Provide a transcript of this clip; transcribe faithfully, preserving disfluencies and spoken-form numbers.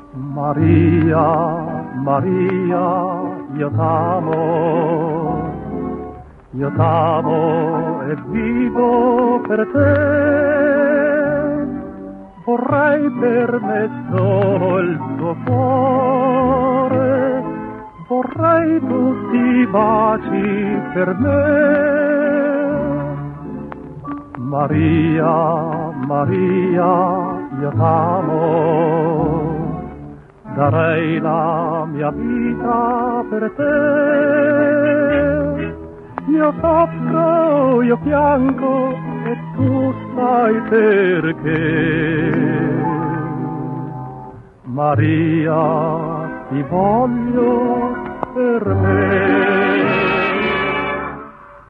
Maria, Maria, io t'amo, io t'amo e vivo per te. Vorrei per me solo il tuo cuore, vorrei tutti i baci per me. Maria, Maria, io t'amo, darei la mia vita per te. Io soffro, io piango e tu sai perché. Maria, ti voglio per me.